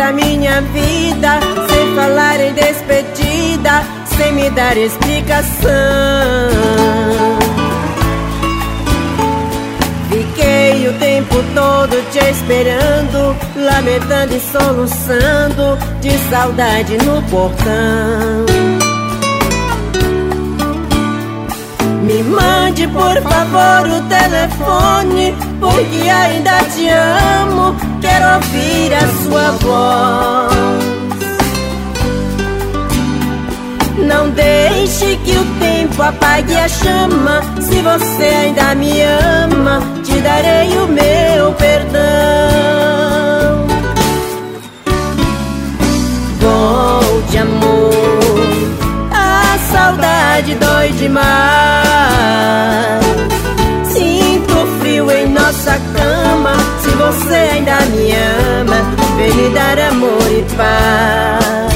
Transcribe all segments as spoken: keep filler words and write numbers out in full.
da minha vida, sem falar em despedida, sem me dar explicação. Fiquei o tempo todo te esperando, lamentando e soluçando, de saudade no portão. Me mande por favor o telefone, porque ainda te amo, quero ouvir a sua voz. Não deixe que o tempo apague a chama, se você ainda me ama, te darei o meu perdão. Volte, amor, a saudade dói demais. Sinto frio em nossa cama, se você ainda me ama, vem me dar amor e paz.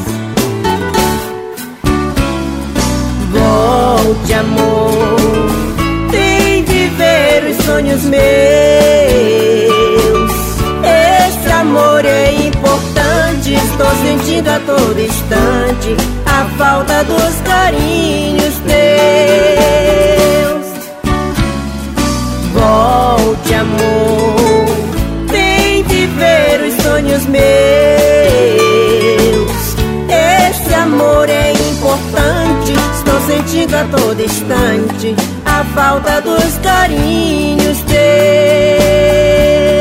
Volte, amor, vem viver os sonhos meus. Esse amor é importante, estou sentindo a todo instante a falta dos carinhos teus. Volte, amor, vem viver os sonhos meus. Esse amor é importante, estou sentindo a todo instante a falta dos carinhos teus.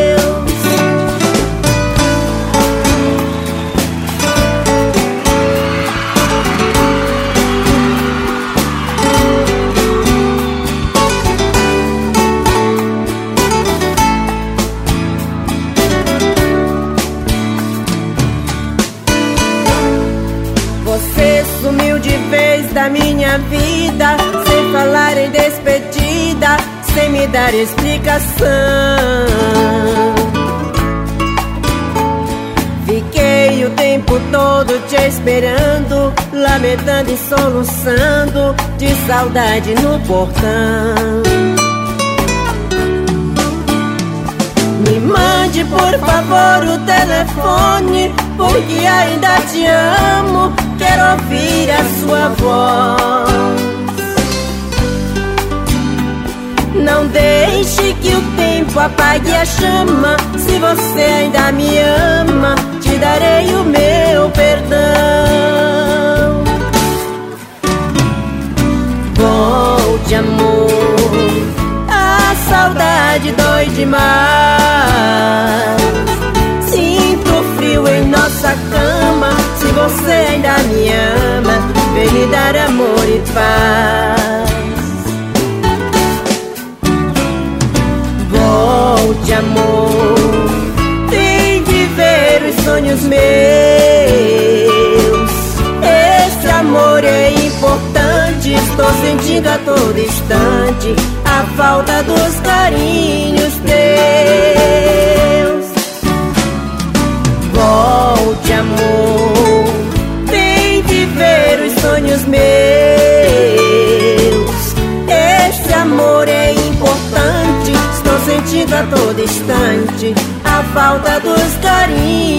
Você sumiu de vez da minha vida, sem falar em despedida, sem me dar explicação. Fiquei o tempo todo te esperando, lamentando e soluçando, de saudade no portão. Me mande por favor o telefone, porque ainda te amo, quero ouvir a sua voz. Não deixe que o tempo apague a chama, se você ainda me ama, te darei o meu perdão. Volte, amor, a saudade dói demais. Sinto frio em nossa cama, se você ainda me ama, vem me dar amor e paz. Volte, amor, vem viver os sonhos meus. Esse amor é importante, estou sentindo a todo instante a falta dos carinhos teus. Volte, amor, vem viver os sonhos meus. Esse amor é importante, estou sentindo a todo instante a falta dos carinhos.